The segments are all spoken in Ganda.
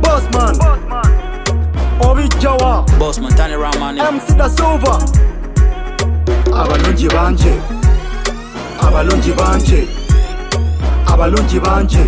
Bossman Obijawa Bossman, turn it around, man. MC Da Silva abalungi banje abalungi banje abalungi banje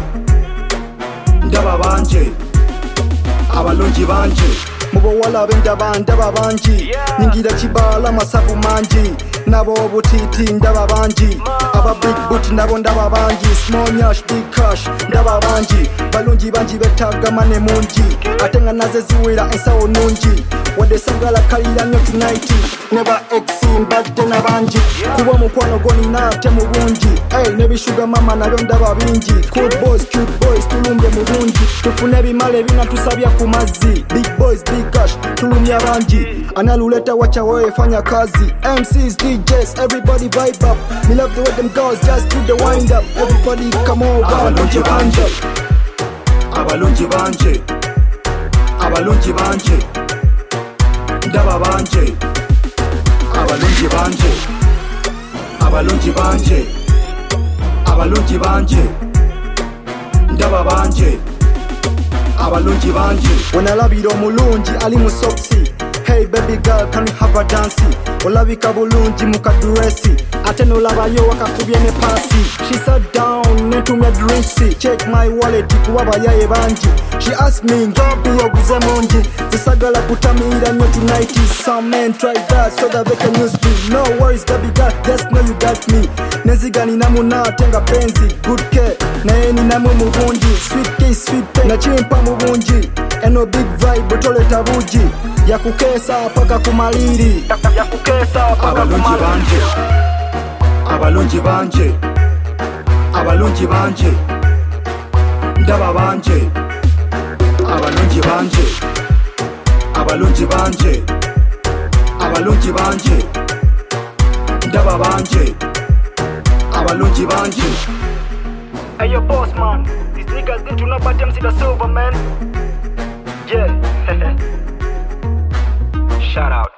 ndaba banje abalungi banje mubowala bendaba ndaba banji nyingira kibala masafu manji nabo butiti ndaba banji aba big boot nabo ndaba banji small nyash big cash ndaba banji balungi banji betaga mane munji atenga naze ziwira ensawo nungi wade sagala kalira nyo tonight never exim but tena banji kuba mukwano goni nate mu bungi nebishuga mama nabyo ndaba bingi cute boys tulumbe mu bungi tufune bimale bina tusabya ku mazzi big boys big cash tulumya banji analuleta wacha wewe fanya kazi MCs DJs everybody vibe up me love the way them girls just do the wind up everybody come over abalungi banje abalungi banje abalungi banje ndaba banje abalungi banje abalungi banje abalungi banje ndaba banje abalungi banje onalabira omulungi ali mu soksi hey baby girl can we have a dance olabika bulungi mu kadresi ate nolabayo wakakubye ne pasi she sat down netumya drinks check my wallet kuba bayaye banji she asked me ngapi yoguze mungi zisagala kutamira nyo tonight some men try that so that they can use me no worries baby girl just know you got me nezigani namuna tenga benzi good care naye ninamu mu bungi sweet kiss sweet pain na chimpa mu bungi eno big vibe toleta buji yakukesa paka kumaliri yakukesa paka kumaliri abalungi banje abalungi banje ndaba banje abalungi banje abalungi banje abalungi banje ndaba banje abalungi banje hey yo boss man these niggas need to know about MC Da Silva man yeah shout out